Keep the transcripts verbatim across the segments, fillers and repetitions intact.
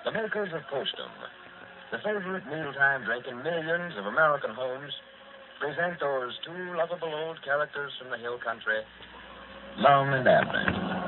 The makers of Postum, the favorite mealtime drink in millions of American homes, present those two lovable old characters from the hill country, Lum and Abner.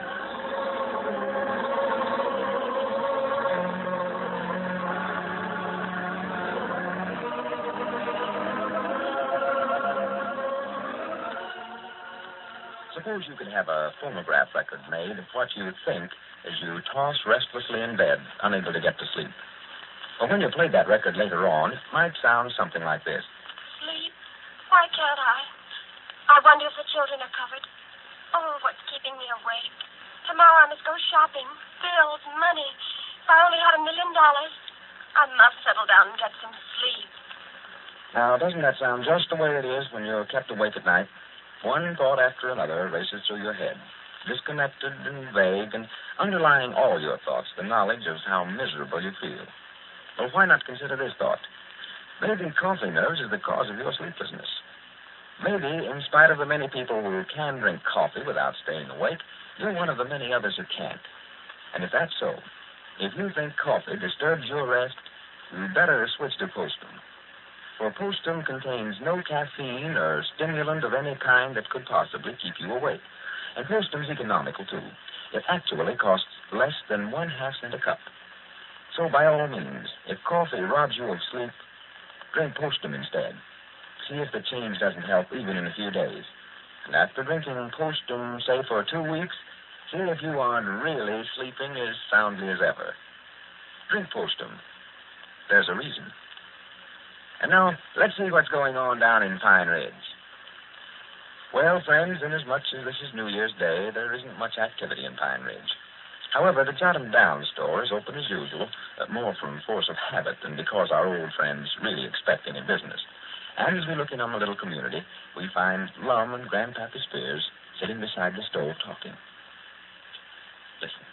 Suppose you could have a phonograph record made of what you think as you toss restlessly in bed, unable to get to sleep. But when you played that record later on, it might sound something like this. Sleep? Why can't I? I wonder if the children are covered. Oh, what's keeping me awake? Tomorrow I must go shopping. Bills, money. If I only had a million dollars, I must settle down and get some sleep. Now, doesn't that sound just the way it is when you're kept awake at night? One thought after another races through your head, disconnected and vague, and underlying all your thoughts, the knowledge of how miserable you feel. Well, why not consider this thought? Maybe coffee nerves is the cause of your sleeplessness. Maybe, in spite of the many people who can drink coffee without staying awake, you're one of the many others who can't. And if that's so, if you think coffee disturbs your rest, you'd better switch to Postum. For Postum contains no caffeine or stimulant of any kind that could possibly keep you awake. And Postum's economical, too. It actually costs less than one half cent a cup. So by all means, if coffee robs you of sleep, drink Postum instead. See if the change doesn't help even in a few days. And after drinking Postum, say, for two weeks, see if you aren't really sleeping as soundly as ever. Drink Postum. There's a reason. And now, let's see what's going on down in Pine Ridge. Well, friends, inasmuch as this is New Year's Day, there isn't much activity in Pine Ridge. However, the Jot 'em Down store is open as usual, uh, more from force of habit than because our old friends really expect any business. And as we look in on the little community, we find Lum and Grandpappy Spears sitting beside the stove talking. Listen.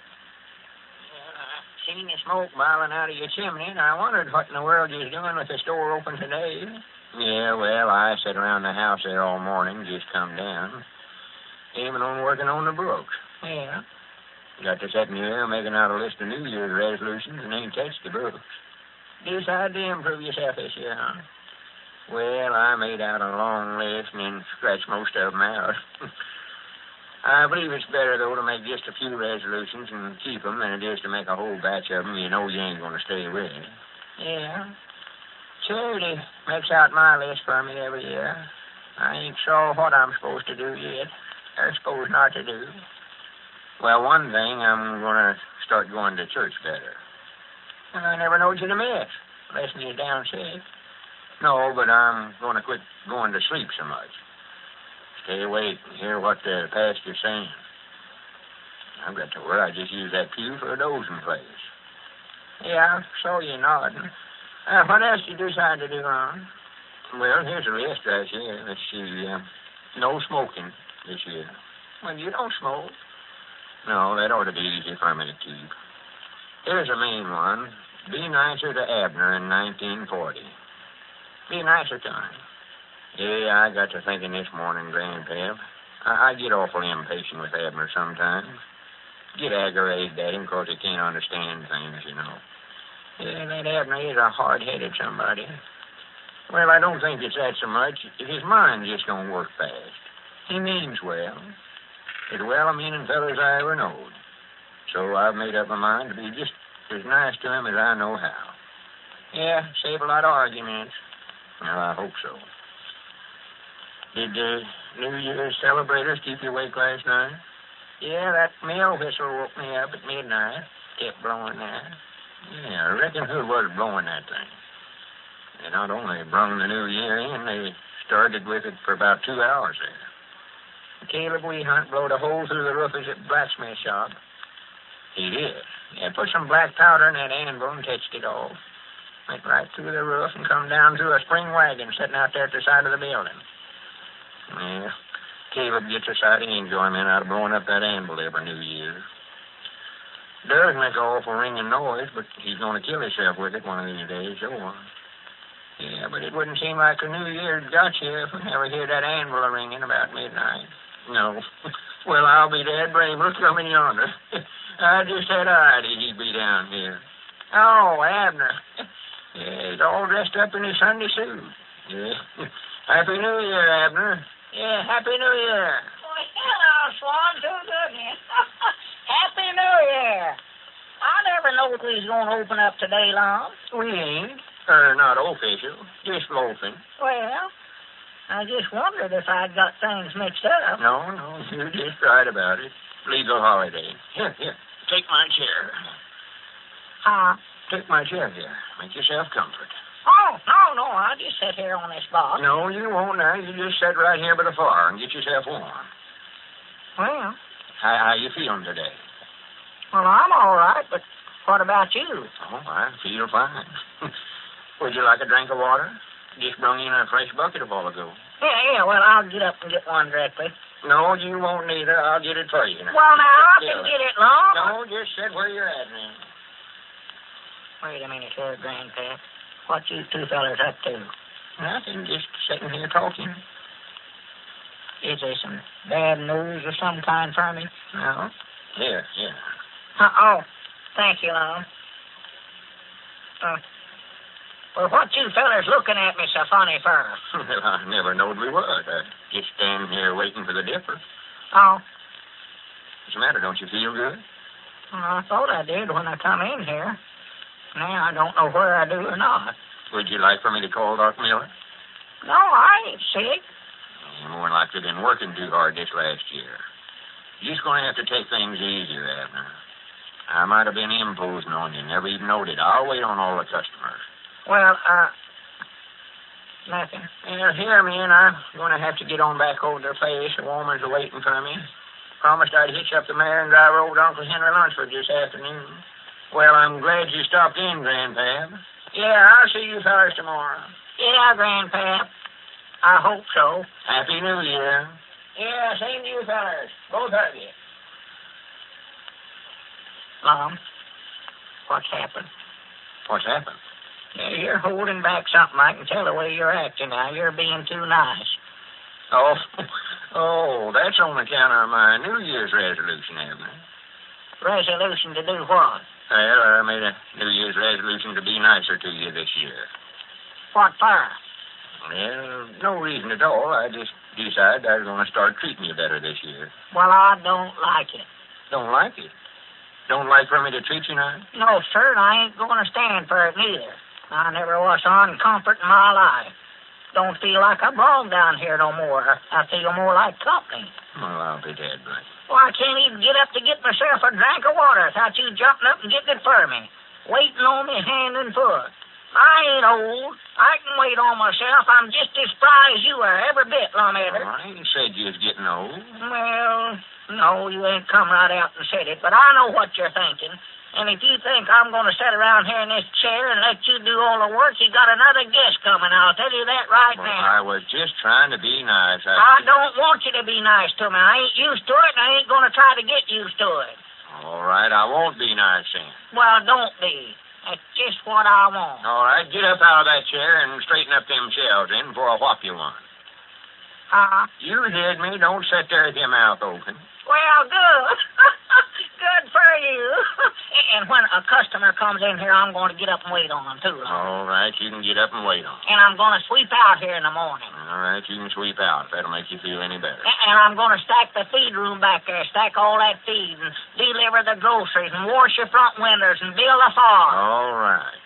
Seen the smoke boiling out of your chimney, and I wondered what in the world you was doing with the store open today. Yeah, well, I sat around the house there all morning, just come down. Even on working on the books. Yeah. Got to sitting here making out a list of New Year's resolutions and ain't touched the books. Decided to improve yourself this year, huh? Well, I made out a long list and then scratched most of them out. I believe it's better, though, to make just a few resolutions and keep them than it is to make a whole batch of them you know you ain't going to stay with. Yeah. Charity makes out my list for me every year. I ain't sure what I'm supposed to do yet, or supposed not to do. Well, one thing, I'm going to start going to church better. And I never knowed you to miss, unless you're down sick. No, but I'm going to quit going to sleep so much. Stay awake and hear what the pastor's saying. I've got to where I just use that pew for a dozing place. Yeah, so you're nodding. Uh, what else did you decide to do, Ron? Well, here's a list right here. Let's see. Uh, no smoking this year. Well, you don't smoke. No, that ought to be easy for me to keep. Here's a main one. Be nicer to Abner in nineteen forty. Be nicer to him. Yeah, I got to thinking this morning, Grandpap. I, I get awful impatient with Abner sometimes. Get aggravated at him because he can't understand things, you know. Yeah, that Abner is a hard-headed somebody. Well, I don't think it's that so much. His mind just don't work fast. He means well. As well-meaning fellow as I ever knowed. So I've made up my mind to be just as nice to him as I know how. Yeah, save a lot of arguments. Well, I hope so. Did the New Year's celebrators keep you awake last night? Yeah, that mill whistle woke me up at midnight. Kept blowing there. Yeah, I reckon who was blowing that thing. They not only brung the New Year in, they started with it for about two hours there. Caleb Weehunt blowed a hole through the roof of his blacksmith shop. He did. Yeah, put some black powder in that anvil and touched it off. Went right through the roof and come down through a spring wagon sitting out there at the side of the building. Yeah, Caleb gets a sight of enjoyment out of blowing up that anvil every New Year. Does make an awful ringing noise, but he's going to kill himself with it one of these days, sure. Yeah, but it wouldn't seem like the New Year's got you if we never hear that anvil ringing about midnight. No. Well, I'll be dead brave. Look coming yonder. I just had an idea he'd be down here. Oh, Abner. Yeah, he's all dressed up in his Sunday suit. Yeah. Happy New Year, Abner. Yeah, Happy New Year. Well, hello, Swan. Too good, man. Happy New Year. I never knowed we was going to open up today, Lon. We ain't. Er, not official. Just loafing. Well, I just wondered if I'd got things mixed up. No, no, you're just right about it. Legal holiday. Here, here. Take my chair. Huh? Take my chair here. Make yourself comfort. Oh, no, no. I'll just sit here on this box. No, you won't now. You just sit right here by the fire and get yourself warm. Well, How, how you feeling today? well, I'm all right, but what about you? Oh, I feel fine. Would you like a drink of water? Just brung in a fresh bucket a while ago. Yeah, yeah, well, I'll get up and get one directly. No, you won't neither. I'll get it for you now. Well, now, I Yeah. can get it, Lon. No, just sit where you're at now. Wait a minute here, Grandpap. What you two fellas up to? Nothing, just sitting here talking. Is there some bad news of some kind for me? No? Here, here. Uh, oh, thank you, Lon. Uh, well, what you fellas looking at me so funny for? Well, I never knowed we would. I just stand here waiting for the dipper. Oh, What's the matter? Don't you feel good? well, I thought I did when I come in here. Now I don't know where I do or not. Would you like for me to call Doc Miller? No, I ain't sick. You're more likely been working too hard this last year. You're just going to have to take things easier, Abner. I might have been imposing on you, never even noted. I'll wait on all the customers. Well, uh, nothing. Well, here, man, I'm going to have to get on back over to the place. The woman's waiting for me. Promised I'd hitch up the mare and drive her over to Uncle Henry Lunsford this afternoon. Well, I'm glad you stopped in, Grandpap. Yeah, I'll see you fellas tomorrow. Yeah, Grandpap. I hope so. Happy New Year. Yeah, same to you fellas. Both of you. Mom, what's happened? What's happened? Yeah, you're holding back something. I can tell the way you're acting now. You're being too nice. Oh, oh, that's on account of my New Year's resolution, Abner. Resolution to do what? Well, I made a New Year's resolution to be nicer to you this year. What for? Well, no reason at all. I just decided I was going to start treating you better this year. Well, I don't like it. Don't like it? Don't like for me to treat you nice? No, sir, and I ain't going to stand for it neither. I never was on comfort in my life. Don't feel like I belong down here no more. I feel more like company. Well, I'll be dead, Blake. Well, I can't even get up to get myself a drink of water without you jumping up and getting it for me, waiting on me hand and foot. I ain't old. I can wait on myself. I'm just as spry as you are, every bit, Lum Edward. Well, I ain't said you was getting old. Well, no, you ain't come right out and said it, but I know what you're thinking. And if you think I'm going to sit around here in this chair and let you do all the work, you got another guest coming. I'll tell you that right Well, now. I was just trying to be nice. I don't want you to be nice to me. I ain't used to it, and I ain't going to try to get used to it. All right, I won't be nice then. Well, don't be. That's just what I want. All right, get up out of that chair and straighten up them shelves in before I whop you one. Uh-huh. You heard me. Don't sit there with your mouth open. Well, good. Good for you. And when a customer comes in here, I'm going to get up and wait on them, too. All right, you can get up and wait on. And I'm going to sweep out here in the morning. All right, you can sweep out if that'll make you feel any better. And I'm going to stack the feed room back there, stack all that feed, and deliver the groceries, and wash your front windows, and build a farm. All right.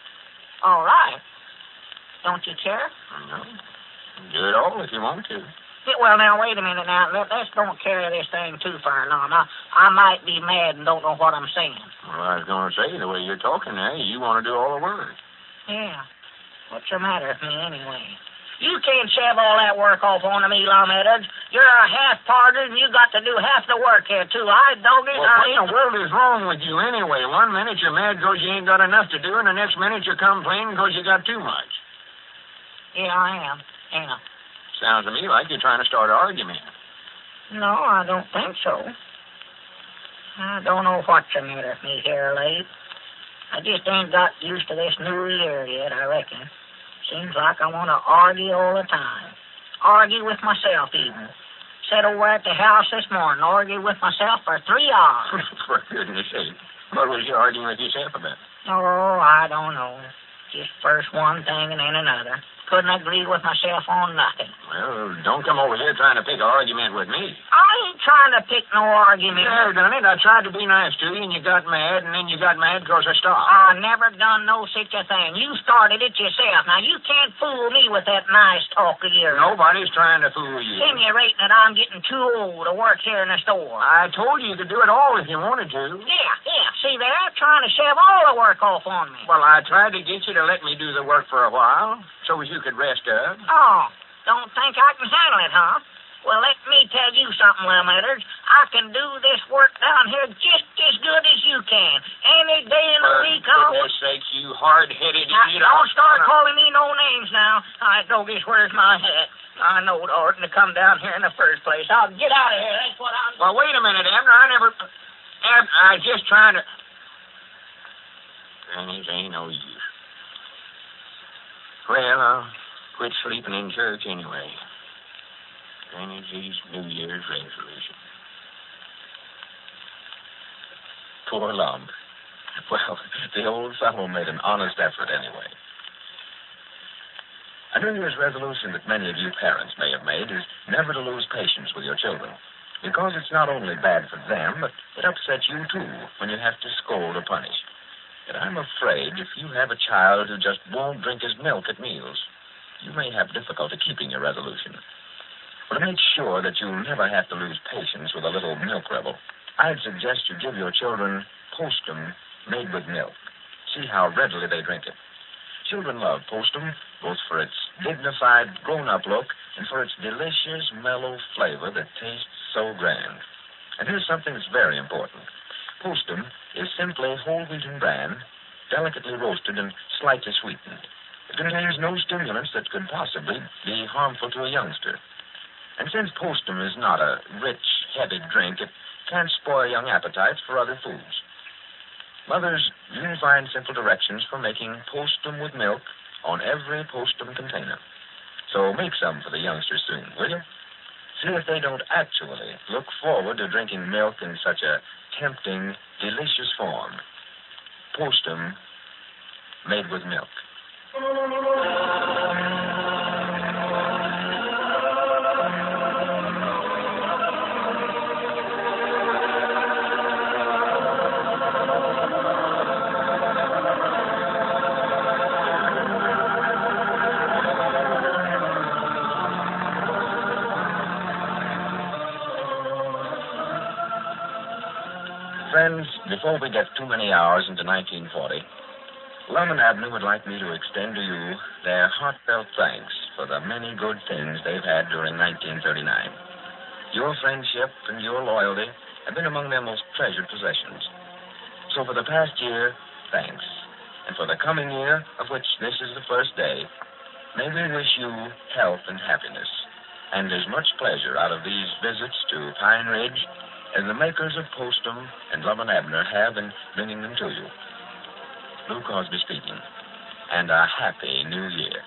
All right. Don't you care? No. Do it all if you want to. Yeah, well, now, wait a minute now. Let, let's don't carry this thing too far along. I, I might be mad and don't know what I'm saying. Well, I was going to say, the way you're talking now, you want to do all the work. Yeah. What's the matter with me, anyway? You can't shove all that work off onto me, Lum Edwards. You're a half-partner, and you got to do half the work here, too. I don't Well, I what in the world is wrong with you anyway? One minute you're mad because you ain't got enough to do, and the next minute you're complaining because you got too much. Yeah, I am. Yeah. Sounds to me like you're trying to start an argument. No, I don't think so. I don't know what's the matter with me here, late. I just ain't got used to this new year yet, I reckon. Seems like I want to argue all the time. Argue with myself, even. Sat over at the house this morning, argue with myself for three hours. For goodness sake. What was you arguing with yourself about? Oh, I don't know. Just first one thing and then another. Couldn't agree with myself on nothing. Well, don't come over here trying to pick an argument with me. I ain't trying to pick no argument. There, done it. I tried to be nice to you, and you got mad, and then you got mad because I stopped. I never done no such a thing. You started it yourself. Now, you can't fool me with that nice talk of yours. Nobody's trying to fool you. Insinuating that I'm getting too old to work here in the store. I told you you could do it all if you wanted to. Yeah, yeah. See there? Trying to shove all the work off on me. Well, I tried to get you to let me do the work for a while, so as you could rest up. Oh, don't think I can handle it, huh? Well, let me tell you something, Lem Edders. I can do this work down here just as good as you can. Any day in the For week, I'll... goodness sakes, you hard-headed Now, idiot. don't start calling me no names now. I Douglas, where's my hat? I know it oughtn't to come down here in the first place. I'll get out of here. That's what I'm... Well, wait a minute, Abner. I never... Abner, I was just trying to... Granny's ain't no use. Well, I'll quit sleeping in church anyway. Granny's New Year's resolution. Poor Lum. Well, the old fellow made an honest effort anyway. A New Year's resolution that many of you parents may have made is never to lose patience with your children. Because it's not only bad for them, but it upsets you, too, when you have to scold or punish. And I'm afraid if you have a child who just won't drink his milk at meals, you may have difficulty keeping your resolution. But to make sure that you'll never have to lose patience with a little milk rebel, I'd suggest you give your children Postum made with milk. See how readily they drink it. Children love Postum, both for its dignified, grown-up look and for its delicious, mellow flavor that tastes so grand. And here's something that's very important. Postum is simply whole wheaten bran, delicately roasted and slightly sweetened. It contains no stimulants that could possibly be harmful to a youngster. And since Postum is not a rich, heavy drink, it can't spoil young appetites for other foods. Mothers, you can find simple directions for making Postum with milk on every Postum container. So make some for the youngsters soon, will you? See if they don't actually look forward to drinking milk in such a tempting, delicious form. Postum made with milk. Friends, before we get too many hours into nineteen forty, Lum and Abner would like me to extend to you their heartfelt thanks for the many good things they've had during nineteen thirty-nine. Your friendship and your loyalty have been among their most treasured possessions. So for the past year, thanks. And for the coming year, of which this is the first day, may we wish you health and happiness, and as much pleasure out of these visits to Pine Ridge as the makers of Postum and Lum and Abner have in bringing them to you. Lou Crosby speaking, and a happy New Year.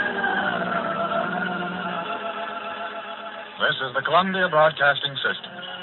This is the Columbia Broadcasting System.